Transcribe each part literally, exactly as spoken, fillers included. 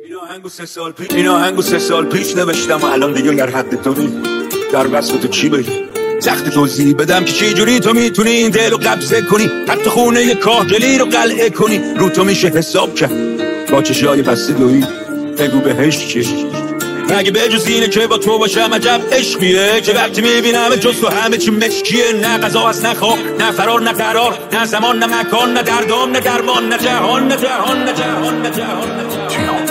این آهنگو سه سال پیش این آهنگو سه سال پیش نوشتم و الان دیگه در حد تو نی در وصف تو چی بگی سخت توضیح بدم که چی جوری تو میتونی این دل رو قبضه کنی حتی خونه ی کاهگلی رو قلعه کنی رو تو میشه حساب کرد با چشای بسته دویی بگو بهش چی مگه به جز اینه که با تو باشم عجب عشقیه که وقتی میبینم جز تو همه چی مشکیه نه قضا هست نه خواب نه فرار نه قرار نه زمان نه مکان نه دردام نه درمان نه جهان نه جهان نه جهان نه جهان نه جهان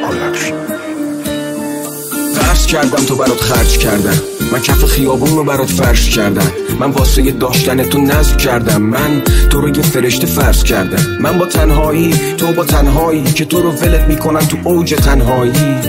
فرض کردم تو برات خرج کردم من کف خیابون رو برات فرش کردم من واسه یه داشتن تو نذر کردم من تو رو یه فرشته فرض کردم من با تنهایی تو با تنهایی که تو رو ولت میکنن تو اوج تنهایی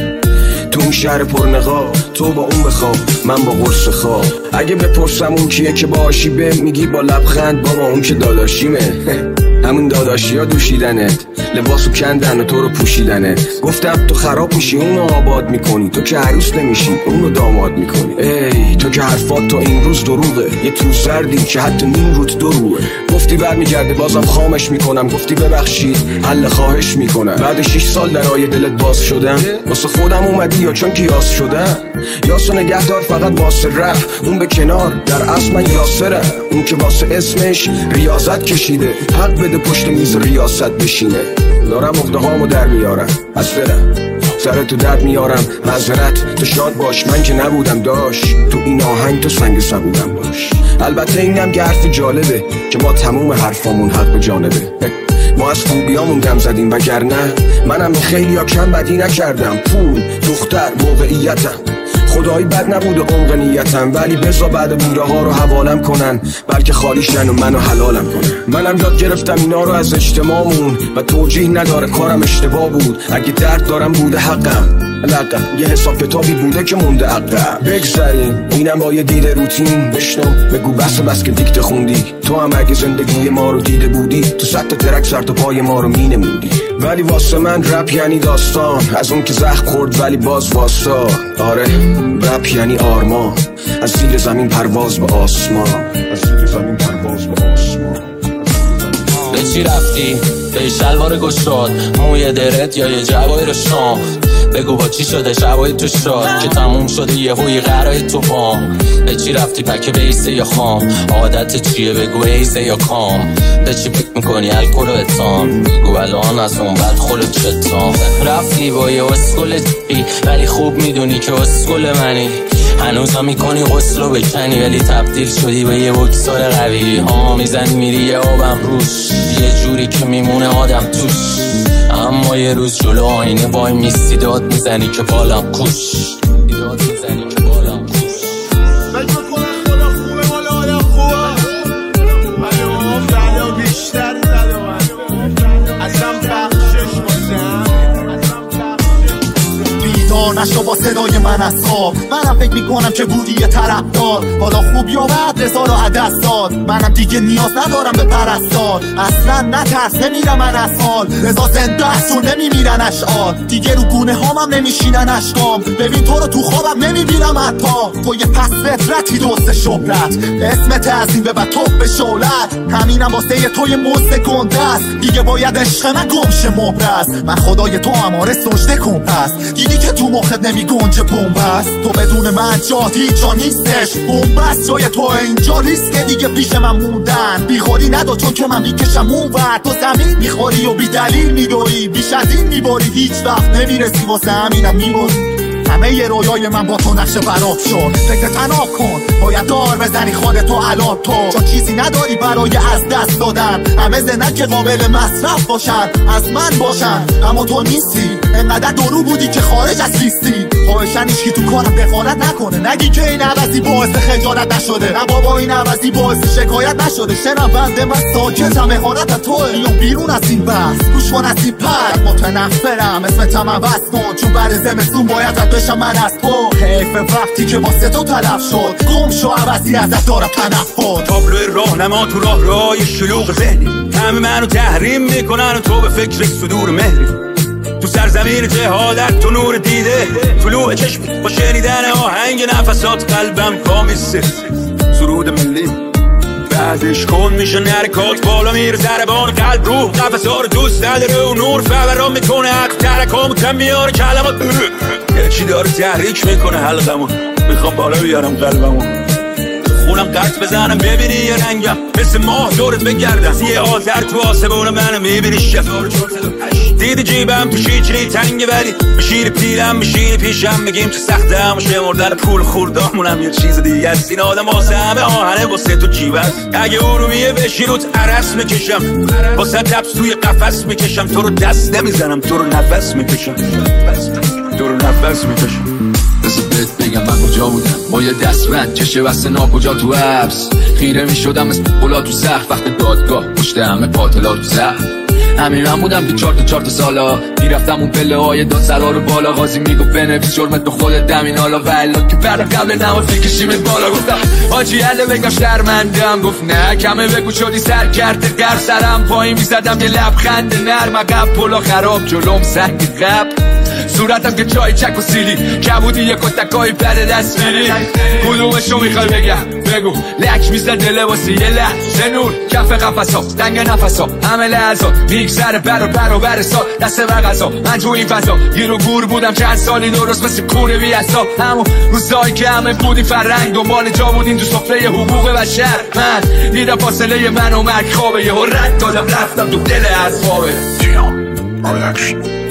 تو اون شهر پرنقا تو با اون بخواب من با قرص خواب اگه بپرسم اون کیه که باشی به میگی با لبخند بابا اون که داداشیمه همون داداشی ها دوشیدنت لباسو کندن و تو رو پوشیدنت گفتم تو خراب میشی اونو آباد میکنی تو که عروس نمیشی اونو داماد میکنی ای تو که حرفات تا این روز دروغه یه تو سردی که حتی نیم روت دروغه گفتی برمیگرده بازم خامش میکنم گفتی ببخشید حل خواهش میکنم بعد شش سال درای دلت باز شدم واسه خودم اومدی یا چون کیاس شدم یاسو نگهدار فقط واسه رفت اون به کنار در اصل من یاسرم اون که واسه اسمش ریاضت کشیده حق بده پشت میز ریاست بشینه دارم عقده هامو در میارم از فرم سر تو درد میارم معذرت تو شاد باش من که نبودم داشت تو این آهنگ تو سنگ سبودم باش البته اینم که حرف جالبه که ما تموم حرفامون حق به جانبه ما از خوبیامون دم زدیم وگرنه منم خیلی ها کم بدی نکردم پول دختر موقعیتم خدایی بد نبوده عمق نیتم ولی بزا بعد بوده ها رو حوالم کنن بلکه خالیشن و منو حلالم کنن منم یاد گرفتم اینا رو از اجتماعمون و توجیه نداره کارم اشتباه بود اگه درد دارم بوده حقم لقم یه حساب کتابی بوده که مونده عقب بگذاریم اینم با یه دیده روتین بشنو بگو بس بس که دیکته خوندی تو هم اگه زندگی ما رو دیده بودی تو صد تا ترک سر تا پای ما رو مینمودی ولی واسه من رپ یعنی داستان از اون که زخم خورد ولی باز واسا آره رپ یعنی آرمان از زیر زمین پرواز به آسمان از زیر زمین پرواز به آسمان به چی رفتی؟ به شلوار گشاد موی درت یا یه جوایر شام بگو با چی شده شبای تو شاد که تموم شده یه هوی قرای تو پام به چی رفتی پکه بیسه یا خام عادت چیه بگو ایزه یا کام به چی فکر میکنی الکل و اتام بگو الان از اون بد خلو چتام رفتی با یه اسکل جی ولی خوب میدونی که اسکل منی هنوز هم میکنی غسل رو بکنی ولی تبدیل شدی به یه بکسار قوی ها میزنی میری یه آبم روش یه جوری که میمونه آدم توش اما یه روز جلو آینه وای میستی داد میزنی که بالم کوش داد میزنی که بالم کوش فکر کنم خدا خوبه مال آدم خوبه ولی اون بلا بیشتر زد و من ازم بخشش بازم بیدار نشو با صدای من از خواب منم فکر میکنم که بودی یه طرفدار حالا خوب یا بد رضا رو عدس داد منم دیگه نیاز ندارم به پرستار اصلا نترس نمیرم من از حال رضا زنده است چون نمیمیرن اشعار دیگه رو گونه هامم نمیشینن اشکام ببین تو رو تو خوابم نمیبینم حتی تو یه پس فطرتی دوست شهرت اسمت از این به بعد توپ به شولت همینم واسه یه توی مزد گنده است دیگه باید عشق من گمشه مبرز من خدای تو اماره سجده کن پس دیدی که تو مخت نمی گنج بومبست تو بدون من جات هیچ جا نیستش بومبست جای تو اینجا نیست که دیگه پیش من موندن بیخوری نداد چون که من میکشم اون ور تو زمین میخوری و بی دلیل میدوی بیش از این میباری هیچ وقت نمیرسی واسه همینم میباری همه یه رویای من با تو نقشه براب شد فکر تناب کن باید دار بزنی خودت تو علاب تو چون چیزی نداری برای از دست دادن همه زنن که قابل مصرف باشن از من باشن اما تو نیستی انقدر درو بودی که خارج از لیستی خواهشن ایشکی تو کارم دخالت نکنه نگی که این عوضی باعث خجالت نشده نه بابا این عوضی باعث شکایت نشده شنم بنده من ساکتم احانت توه یا بیرون از این بحث گوش کن از این پر متنفرم اسمتم عوض کن چون بر زمستون باید بشم من از تو حیف وقتی که واسه تو تلف شد گم شو عوضی ازت دارم تنفر تابلو راهنما تو راه رای شلوغ ذهنی همه منو تحریم میکنن و تو به فکر صدور مهری تو سرزمین جهالت تو نور دیده طلوع چشم با شنیدن آهنگ نفسات قلبم کامیسه سرود ملی بعدش کن میشه نرکات بالا میره ضربان قلب روح قفصا رو دوست نداره و نور فوران میکنه حق ترکام کم میاره کلمات چی داره تحریک میکنه حلقمون میخوام بالا بیارم قلبمون خونم قط بزنم ببینی یه رنگم مثل ماه دورت بگردم یه آذر تو آسمون منو میبینی شفار دیدی جیبم تو شیچری تنگه ولی بشیر پیلم بشیر پیشم میگیم تو سخته هم شمردن پول خوردامونم یه چیز دیگه است این آدم واسه همه آهنه واسه تو جیب است اگه ارومیه بشی روت عرس میکشم واسه تبس توی قفس میکشم تو رو دست نمیزنم تو رو نفس میکشم تو رو نفس میکشم بذار بهت بگم من کجا بودم با یه دستبند چشه بسته ناکجا تو حبس خیره میشدم مثل قلا تو سخت وقت دادگاه پشت همه قاتلا تو سخت همین من بودم که چار تا چار تا سالا میرفتم اون پله های دادسرا رو بالا قاضی میگفت بنویس جرمت تو خودت دمین حالا ولا که پر قبل نماز بکشیمت بالا گفتم حاجی عله بگم شرمندم گفت نه کمه بگو شدی سر کرده گر سرم پایین میزدم یه لبخند نرم عقب پلا خراب جلوم سنگ قب صورتم که چای چک و سیلی کبودی یه کتکای پر دست میری کدومشو میخوای بگم بگو لک میزده لباسی یه لحظه نور کف قفصا دنگ نفسا همه لحظات میگذره برا برا برسا دست و غذا من تو این فضا گیر و گور بودم چند سالی درست مثل کونه بی اصلا همون روزایی که همه بودی فرنگ دنبال جا بودیم تو سفره حقوق بشر من دیدم فاصله من و مرگ خوابه یه رد دادم رفتم تو دل اسبابه